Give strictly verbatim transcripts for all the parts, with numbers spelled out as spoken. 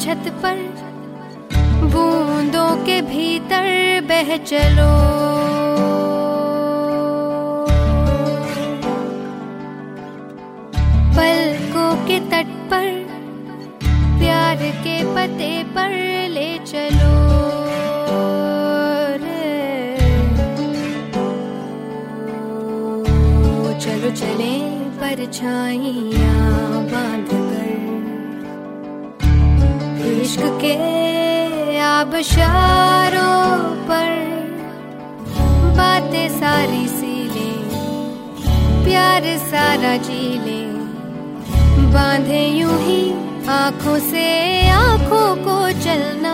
छत पर बूंदों के भीतर बह चलो। पलकों के तट पर प्यार के पते पर ले चलो रे। चलो चले परछाइयाँ बांध कर इश्क के आबशारों पर बातें सारी सी ले, प्यार सारा जी ले, बांधे यूं ही आँखों से आँखों को चलना।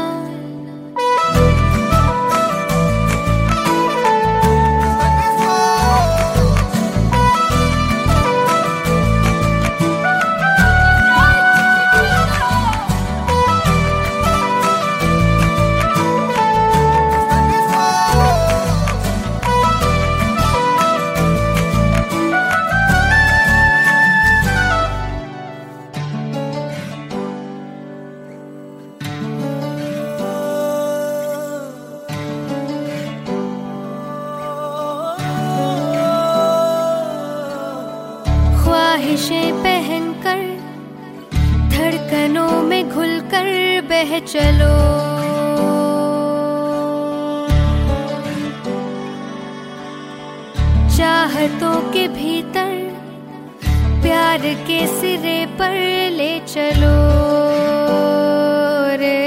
ख्वाहिशें पहनकर धड़कनों में घुलकर बह चलो। चाहतों के भीतर प्यार के सिरे पर ले चलो रे।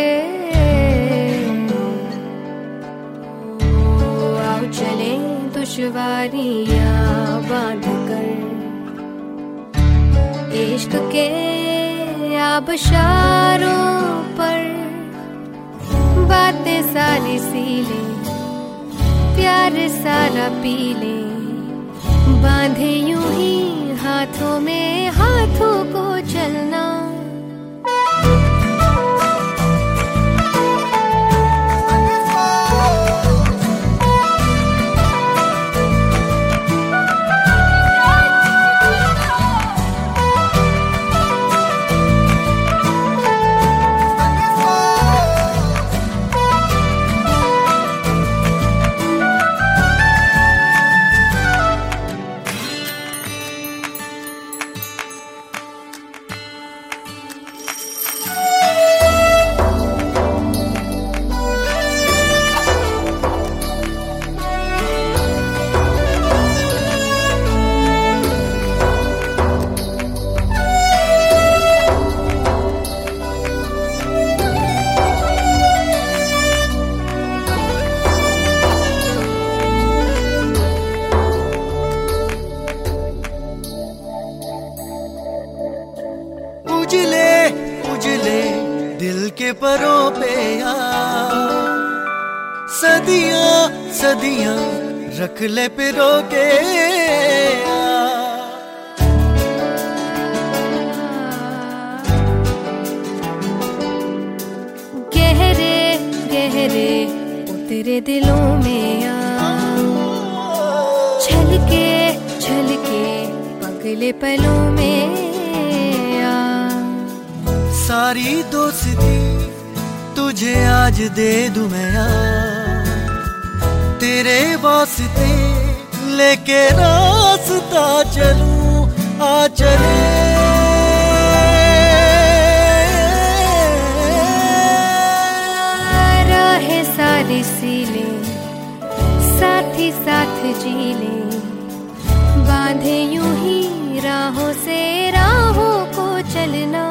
आओ चले दुश्वारियाँ बांध कर इश्क के आबशारों पर बातें सारी सी ले, प्यार सारा पी ले, बांधे यूं ही हाथों में हाथों को चलना। उजले उजले दिल के परों पे यार, सदियां सदियां रख ले पिरो के गहरे गहरे तेरे दिलों में आ, छलके छलके पगले पलों में सारी दोस्ती तुझे आज दे दूं मैं यार, तेरे वास्ते लेके रास्ता चलूं आ चले। राहें सारी सी ले, साथी साथ जी ले, बांधे यूं ही राहों से राहों को चलना।